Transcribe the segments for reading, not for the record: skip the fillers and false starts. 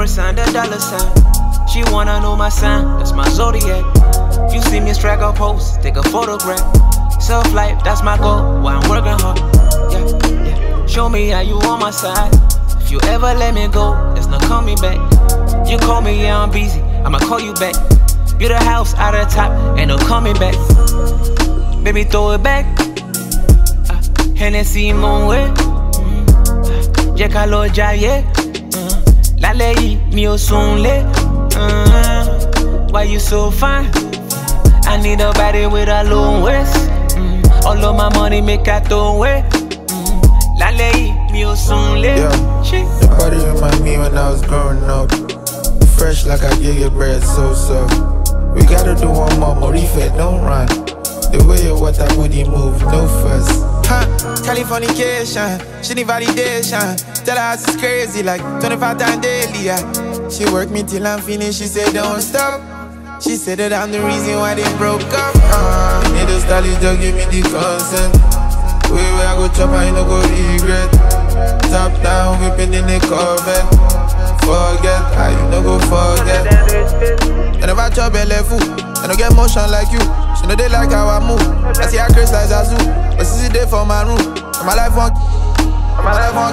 signed a dollar sign. She wanna know my sign, that's my zodiac. You see me strike a post, take a photograph. Self-life, that's my goal, why I'm working hard. Yeah. Show me how you on my side. If you ever let me go, there's no coming back. You call me, yeah, I'm busy, I'ma call you back. Build a house out of the top, ain't no coming back. Baby, throw it back. Hennessy, mon way. Jẹ́ ká lọ jayé. Lálẹ́ yìí mi ò sunlé. Why you so fine? I need a body with a long waist. All of my money make I throw away. Lálẹ́ yìí mi ò sunlé. Your body remind me when I was growing up. Fresh like I get your bread so soft. We gotta do one more, Morife, don't run. The way you want that booty move, no fuss. Californication, she need validation. Tell her it's crazy, like 25 times daily. Yeah. She work me till I'm finished, she said don't stop. She said that I'm the reason why they broke up. Need the stylist, just give me the consent. Where I go chop, I no go regret. Top down, whipping in the Corvette. Forget, I no go forget. I never chop belly food, I don't get motion like you. She know they like how I move. I see her crazy like Zazu, but she sit there for my room. My life on, my life on.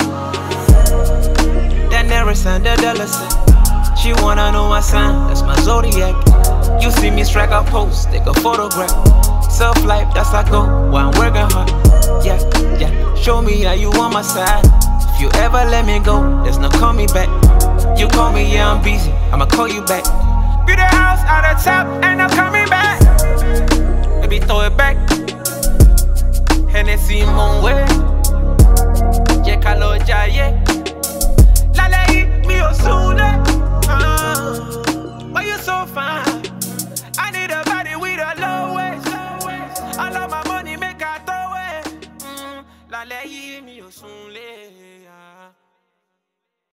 That never signed a dollar sign. She wanna know my sign, that's my zodiac. You see me strike a post, take a photograph. Self-life, that's I go, while I'm working hard. Yeah. Show me how you on my side. If you ever let me go, there's no coming back. You call me, yeah, I'm busy, I'ma call you back. Build a house out of top, ain't no coming back. Baby, throw it back. Hennessy, mon way. Jẹ́ ká lọ jayé. Lálẹ́ yìí mi ò sunlé. Why you so fine? I need a body with a low waist. All of my money make I throw it. Lálẹ́ yìí mi ò sunlé.